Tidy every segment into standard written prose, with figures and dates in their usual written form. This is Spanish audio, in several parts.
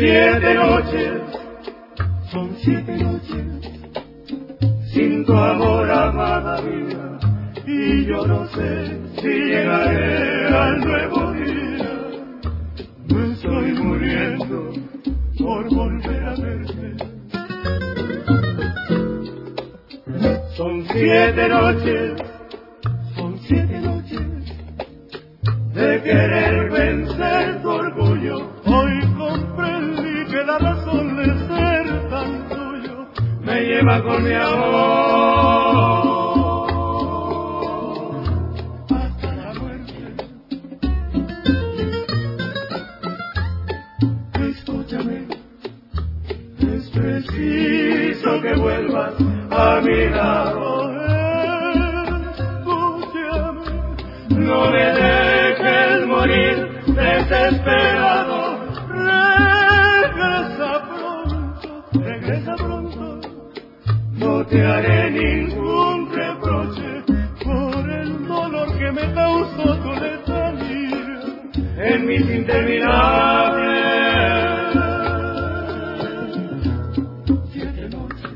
7 noches, son 7 noches, sin tu amor, amada mía, y yo no sé si llegaré al nuevo día. Me estoy muriendo por volver a verte. Son 7 noches, son 7 noches de querer vencer tu orgullo. Hoy comprendí que la razón de ser tan tuyo me lleva con mi amor hasta la muerte. Escúchame, es preciso que vuelvas a mi lado. Escúchame, no me dejes morir desesperado. Regresa pronto, no te haré ningún reproche por el dolor que me causó tu letanía en mis interminables 7 noches.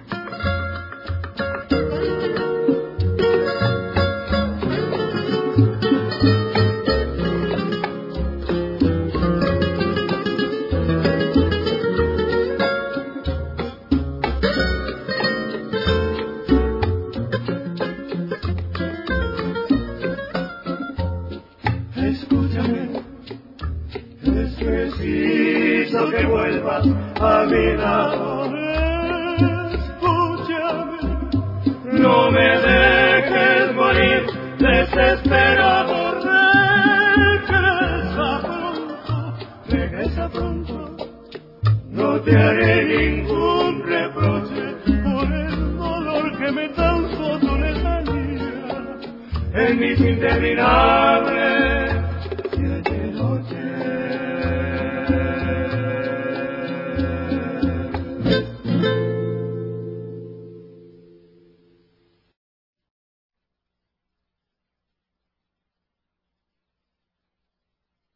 Escúchame, es preciso que vuelvas a mi lado. Escúchame, no me dejes morir desesperado. Regresa pronto, no te haré ningún reproche por el dolor que me causó tu letanía en mis interminables